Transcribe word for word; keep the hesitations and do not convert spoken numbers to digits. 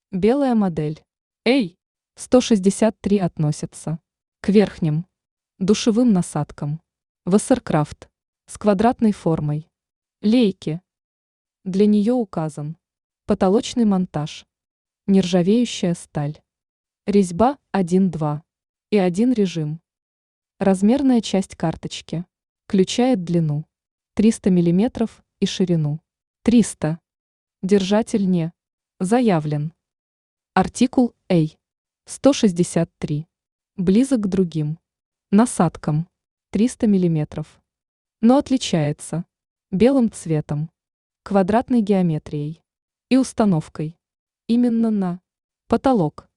Белая модель. Эй, сто шестьдесят три относится к верхним душевым насадкам. Вассеркрафт с квадратной формой. Лейки. Для нее указан потолочный монтаж. Нержавеющая сталь. Резьба один-два и один режим. Размерная часть карточки. Включает длину триста миллиметров и ширину триста. Держатель не заявлен. Артикул А сто шестьдесят три. Близок к другим насадкам триста миллиметров. Но отличается белым цветом, квадратной геометрией и установкой именно на потолок.